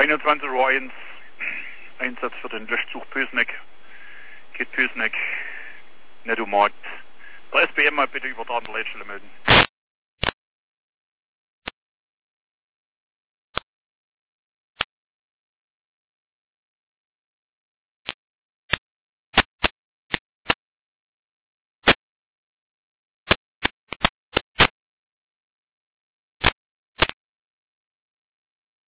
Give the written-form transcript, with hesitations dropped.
21 Uhr 1, Einsatz für den Löschzug Pösneck. Geht Pösneck, Nettomarkt. Der SBM mal bitte über der Leitstelle melden.